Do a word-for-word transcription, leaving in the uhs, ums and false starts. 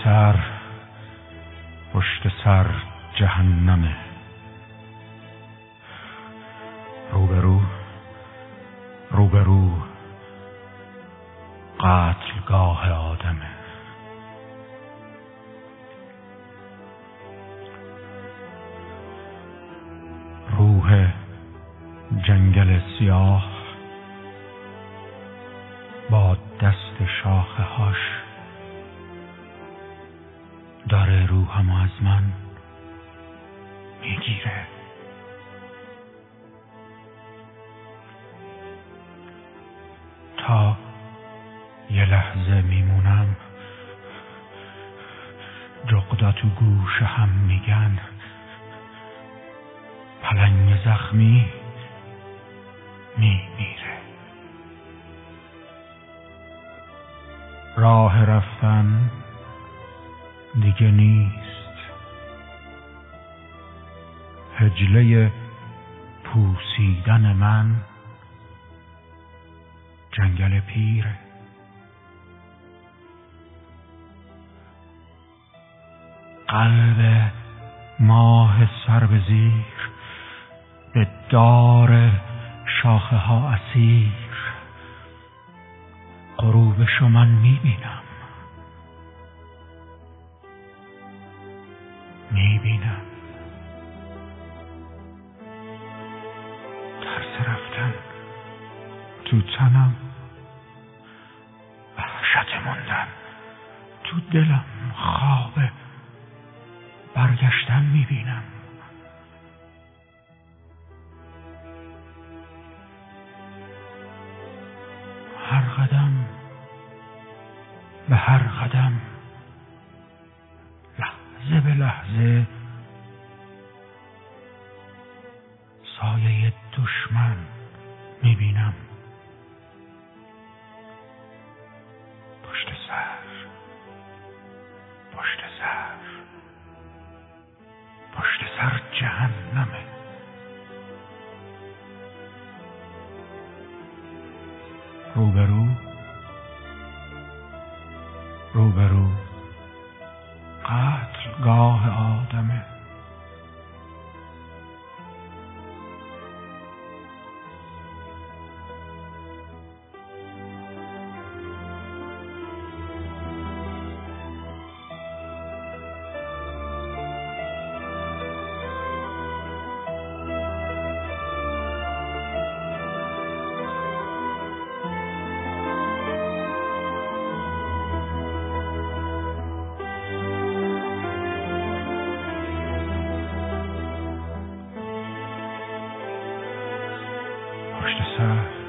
سر پشت سر جهنمه، روبرو روبرو قتلگاه آدمه. روح جنگل سیاه با دست شاخه هاش داره روحمو از من میگیره. تا یه لحظه میمونم، جغدا تو گوش هم میگن پلنگ زخمی میمیره. راه رفتن دیگه نیست، حجله پوسیدن من جنگل پیره. قلب ماه سر به زیر به دار شاخه ها اسیر، غروبشو من میبینم میبینم ترس رفتن تو تنم، وحشت موندن تو دلم، خواب برگشتن میبینم. هر قدم به هر قدم، لحظه به لحظه سایه دشمن میبینم. پشت سر پشت سر پشت سر جهنمه. روبرو روبرو قتلگاه آدمه. پشت سر